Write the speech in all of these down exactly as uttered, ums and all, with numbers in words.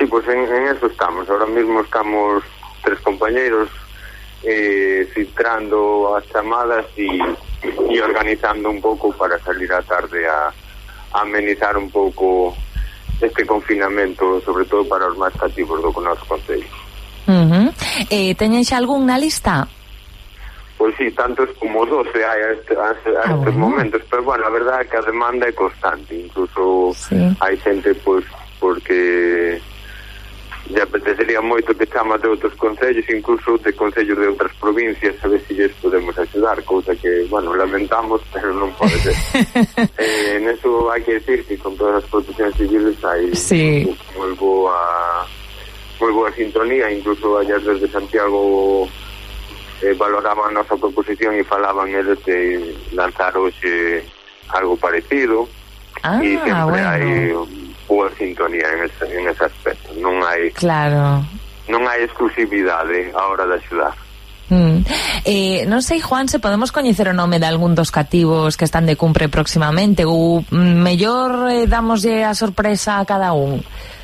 pues en, en eso estamos. Ahora mismo estamos tres compañeros eh, filtrando as chamadas y, y organizando un pouco para salir a tarde a, a amenizar un pouco este confinamento, sobre todo para os máis cativos do noso concello. Uh-huh. Eh, teñen xa algún na lista? Pois sí, tantos como doce hai a, este, a, a ah, estes bueno. momentos, pero bueno, a verdade é que a demanda é constante, incluso sí. hai xente, pois, porque lle apetecería moito que chama de outros concellos, incluso de concellos de outras provincias, a ver se lles podemos axudar, cousa que, bueno, lamentamos, pero non pode ser. eh, en eso hai que decir que con todas as proteccións civiles hai sí. moi boa moi boa sintonía, incluso ayer desde Santiago eh, valoraban a nosa proposición e falaban eles de lanzar hoxe algo parecido ah, e sempre bueno. hai boa sintonía en ese, en ese aspecto, non hai claro. non hai exclusividade a hora de axudar. Mm. Eh, non sei, Juan, se podemos coñecer o nome de algún dos cativos que están de cumpre próximamente ou mellor eh, damoslle a sorpresa a cada un.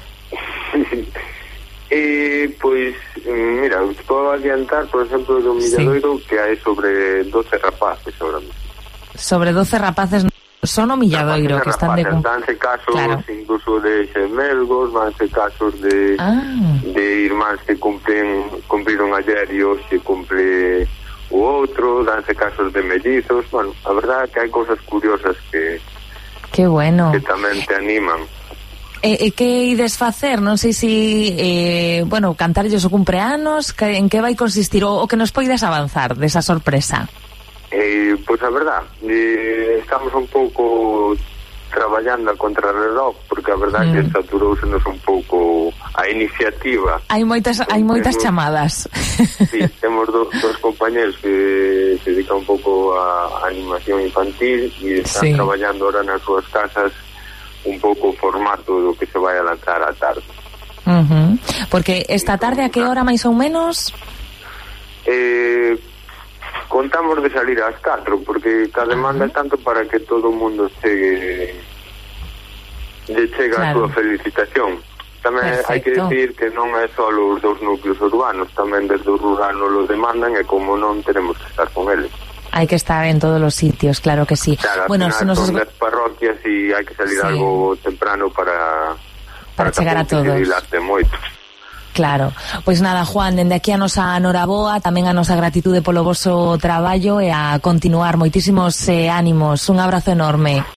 Eh, pois, mira, os podo adiantar, por exemplo, do Milladoiro, sí. que hai sobre doce rapaces ahora mismo. Sobre doce rapaces son o Milladoiro, que están de... Danse casos claro. incluso de xemelgos, danse casos de ah. de irmáns que cumplen, cumpriron ayer e hoxe cumple o outro, danse casos de mellizos, bueno, a verdade é que hai cosas curiosas que... Que bueno. Que tamén te animan. E, e que ides facer? Non sei se, eh, bueno, cantarlles o cumpleanos, que, en que vai consistir, o, o que nos poides avanzar desa sorpresa? Eh, pois a verdade, eh, estamos un pouco traballando a contrarreloj, porque a verdade mm. que saturousenos un pouco a iniciativa. Hai moitas, hai moitas temos, chamadas. Sí, temos do, dos compañeros que se dedican un pouco a animación infantil e están sí. traballando ahora nas súas casas un pouco o formato do que se vai a lanzar á tarde. Uh-huh. Porque esta tarde a que hora máis ou menos? Eh, contamos de salir ás catro, porque cada demanda é uh-huh. tanto para que todo o mundo chegue lle chega claro. a súa felicitación. Tamén hai que decir que non é só os dous núcleos urbanos, tamén desde o rural nos lo demandan e como non tenemos que estar con eles. Hai que estar en todos los sitios, claro que sí. Claro, bueno, son nos... las parroquias y hay que salir sí. algo temprano para para, para chegar a todos. Moito. Claro. Pois nada, Juan, dende aquí a nosa noraboa, tamén a nosa gratitude polo voso traballo e a continuar moitísimos eh, ánimos. Un abrazo enorme.